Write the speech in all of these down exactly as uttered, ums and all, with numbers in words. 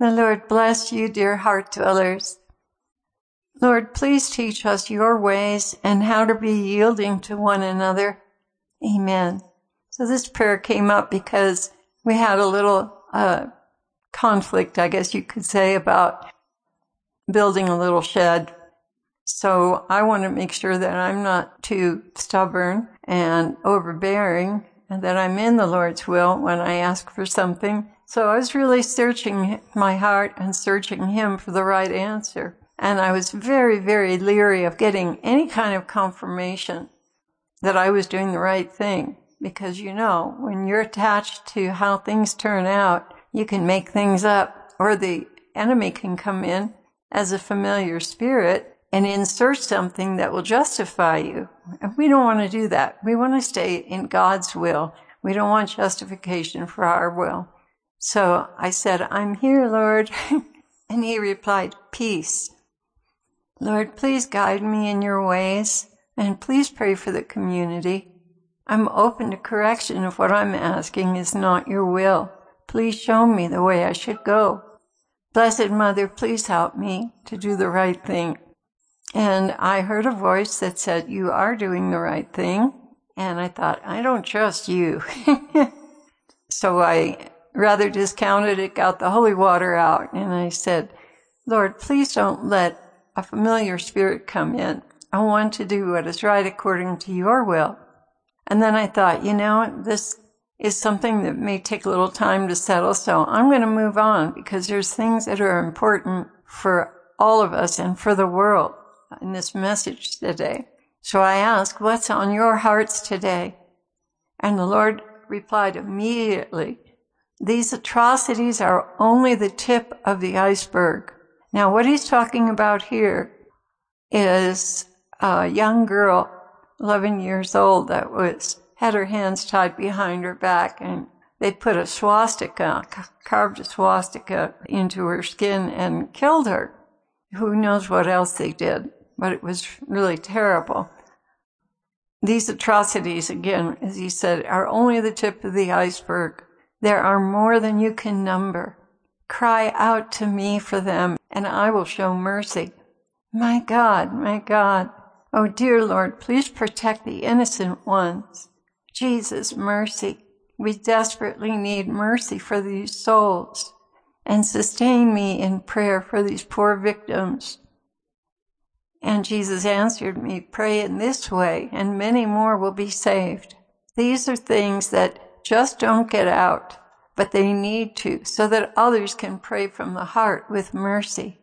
The Lord bless you, dear heart dwellers. Lord, please teach us your ways and how to be yielding to one another. Amen. So this prayer came up because we had a little uh, conflict, I guess you could say, about building a little shed. So I want to make sure that I'm not too stubborn and overbearing and that I'm in the Lord's will when I ask for something. So I was really searching my heart and searching Him for the right answer. And I was very, very leery of getting any kind of confirmation that I was doing the right thing. Because, you know, when you're attached to how things turn out, you can make things up, or the enemy can come in as a familiar spirit and insert something that will justify you. And we don't want to do that. We want to stay in God's will. We don't want justification for our will. So I said, I'm here, Lord. And He replied, peace. Lord, please guide me in your ways, and please pray for the community. I'm open to correction if what I'm asking is not your will. Please show me the way I should go. Blessed Mother, please help me to do the right thing. And I heard a voice that said, you are doing the right thing. And I thought, I don't trust you. So I rather discounted it, got the holy water out, and I said, Lord, please don't let a familiar spirit come in. I want to do what is right according to your will. And then I thought, you know, this is something that may take a little time to settle, so I'm going to move on because there's things that are important for all of us and for the world in this message today. So I asked, what's on your hearts today? And the Lord replied immediately, these atrocities are only the tip of the iceberg. Now, what He's talking about here is a young girl, eleven years old, that was had her hands tied behind her back, and they put a swastika, carved a swastika into her skin and killed her. Who knows what else they did, but it was really terrible. These atrocities, again, as He said, are only the tip of the iceberg. There are more than you can number. Cry out to me for them, and I will show mercy. My God, my God. Oh, dear Lord, please protect the innocent ones. Jesus, mercy. We desperately need mercy for these souls. And sustain me in prayer for these poor victims. And Jesus answered me, pray in this way, and many more will be saved. These are things that just don't get out, but they need to, so that others can pray from the heart with mercy.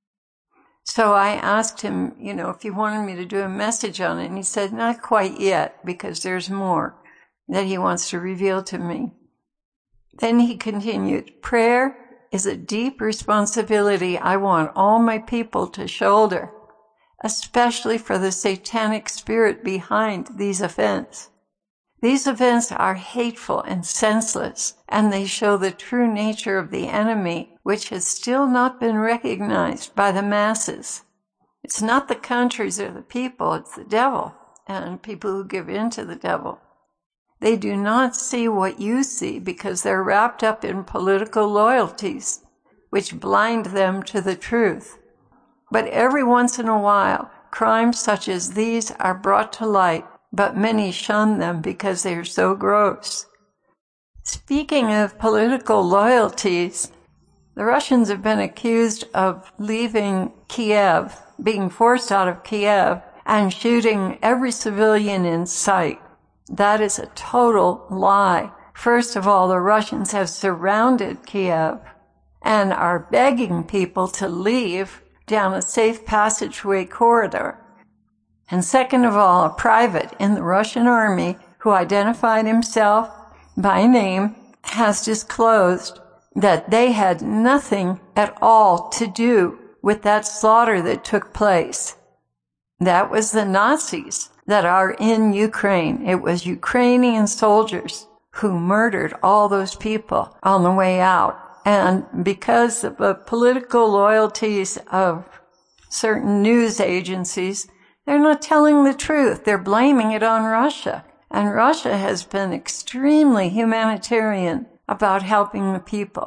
So I asked him, you know, if he wanted me to do a message on it, and he said, not quite yet, because there's more that he wants to reveal to me. Then he continued, prayer is a deep responsibility I want all my people to shoulder, especially for the satanic spirit behind these events. These events are hateful and senseless, and they show the true nature of the enemy, which has still not been recognized by the masses. It's not the countries or the people, it's the devil and people who give in to the devil. They do not see what you see because they're wrapped up in political loyalties, which blind them to the truth. But every once in a while, crimes such as these are brought to light, but many shun them because they are so gross. Speaking of political loyalties, the Russians have been accused of leaving Kiev, being forced out of Kiev, and shooting every civilian in sight. That is a total lie. First of all, the Russians have surrounded Kiev and are begging people to leave down a safe passageway corridor. And second of all, a private in the Russian army who identified himself by name has disclosed that they had nothing at all to do with that slaughter that took place. That was the Nazis that are in Ukraine. It was Ukrainian soldiers who murdered all those people on the way out. And because of the political loyalties of certain news agencies, they're not telling the truth. They're blaming it on Russia. And Russia has been extremely humanitarian about helping the people.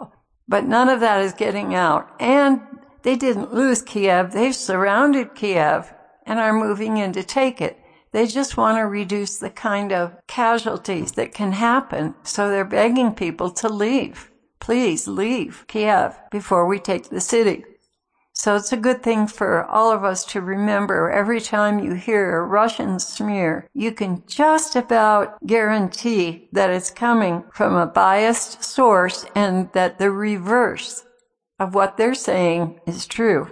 But none of that is getting out. And they didn't lose Kiev. They've surrounded Kiev and are moving in to take it. They just want to reduce the kind of casualties that can happen. So they're begging people to leave. Please leave Kiev before we take the city. So it's a good thing for all of us to remember every time you hear a Russian smear, you can just about guarantee that it's coming from a biased source and that the reverse of what they're saying is true.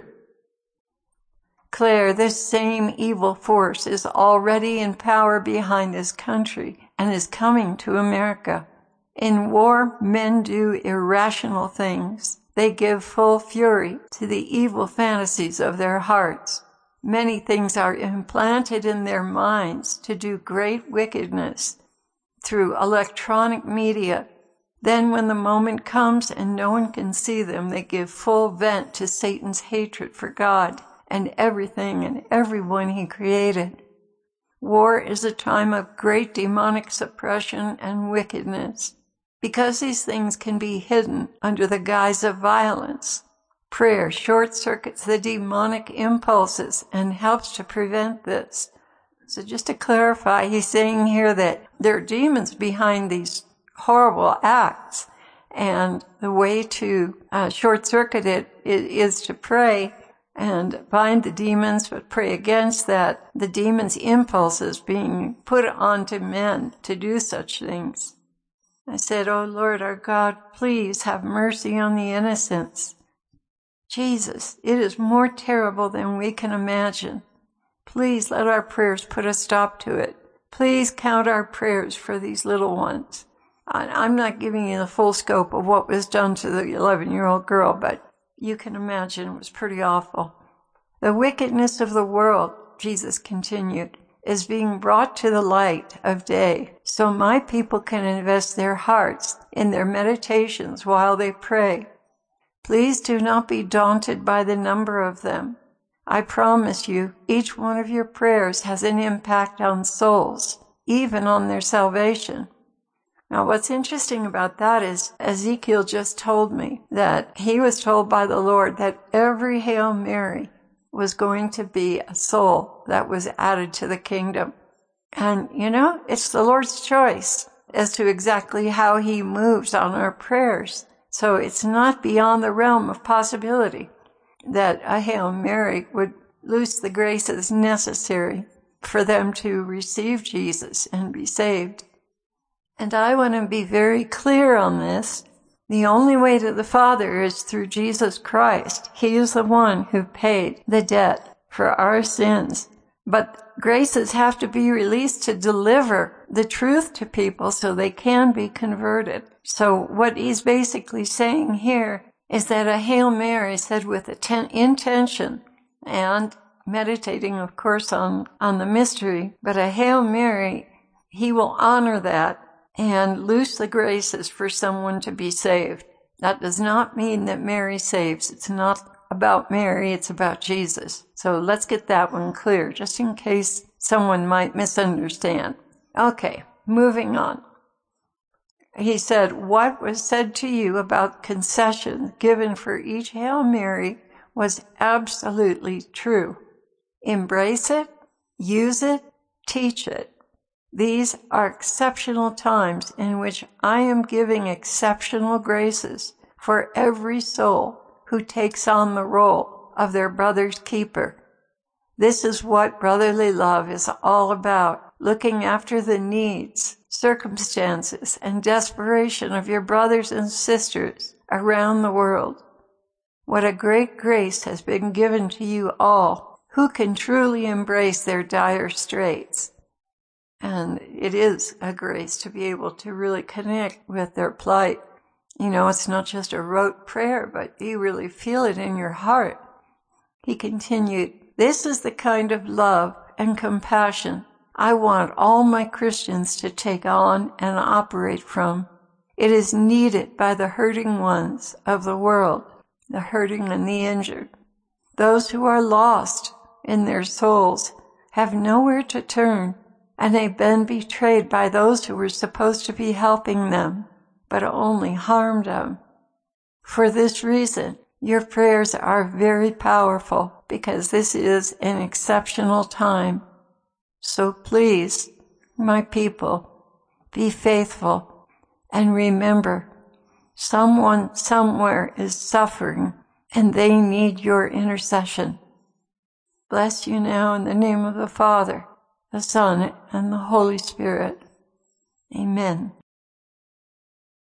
Claire, this same evil force is already in power behind this country and is coming to America. In war, men do irrational things. They give full fury to the evil fantasies of their hearts. Many things are implanted in their minds to do great wickedness through electronic media. Then when the moment comes and no one can see them, they give full vent to Satan's hatred for God and everything and everyone he created. War is a time of great demonic suppression and wickedness. Because these things can be hidden under the guise of violence, prayer short-circuits the demonic impulses and helps to prevent this. So just to clarify, he's saying here that there are demons behind these horrible acts, and the way to uh, short-circuit it is to pray and bind the demons, but pray against that, the demons' impulses being put onto men to do such things. I said, "Oh Lord, our God, please have mercy on the innocents." Jesus, it is more terrible than we can imagine. Please let our prayers put a stop to it. Please count our prayers for these little ones. I'm not giving you the full scope of what was done to the eleven-year-old girl, but you can imagine it was pretty awful. The wickedness of the world, Jesus continued, is being brought to the light of day, so my people can invest their hearts in their meditations while they pray. Please do not be daunted by the number of them. I promise you, each one of your prayers has an impact on souls, even on their salvation. Now, what's interesting about that is Ezekiel just told me that he was told by the Lord that every Hail Mary was going to be a soul that was added to the kingdom. And, you know, it's the Lord's choice as to exactly how he moves on our prayers. So it's not beyond the realm of possibility that a Hail Mary would loose the graces necessary for them to receive Jesus and be saved. And I want to be very clear on this. The only way to the Father is through Jesus Christ. He is the one who paid the debt for our sins. But graces have to be released to deliver the truth to people so they can be converted. So what he's basically saying here is that a Hail Mary said with intention and meditating, of course, on, on the mystery, but a Hail Mary, he will honor that and loose the graces for someone to be saved. That does not mean that Mary saves. It's not about Mary, it's about Jesus. So let's get that one clear, just in case someone might misunderstand. Okay, moving on. He said, what was said to you about concessions given for each Hail Mary was absolutely true. Embrace it, use it, teach it. These are exceptional times in which I am giving exceptional graces for every soul who takes on the role of their brother's keeper. This is what brotherly love is all about, looking after the needs, circumstances, and desperation of your brothers and sisters around the world. What a great grace has been given to you all who can truly embrace their dire straits. And it is a grace to be able to really connect with their plight. You know, it's not just a rote prayer, but you really feel it in your heart. He continued, this is the kind of love and compassion I want all my Christians to take on and operate from. It is needed by the hurting ones of the world, the hurting and the injured. Those who are lost in their souls have nowhere to turn, and they've been betrayed by those who were supposed to be helping them, but only harmed them. For this reason, your prayers are very powerful because this is an exceptional time. So please, my people, be faithful and remember, someone somewhere is suffering and they need your intercession. Bless you now in the name of the Father, the Son, and the Holy Spirit. Amen.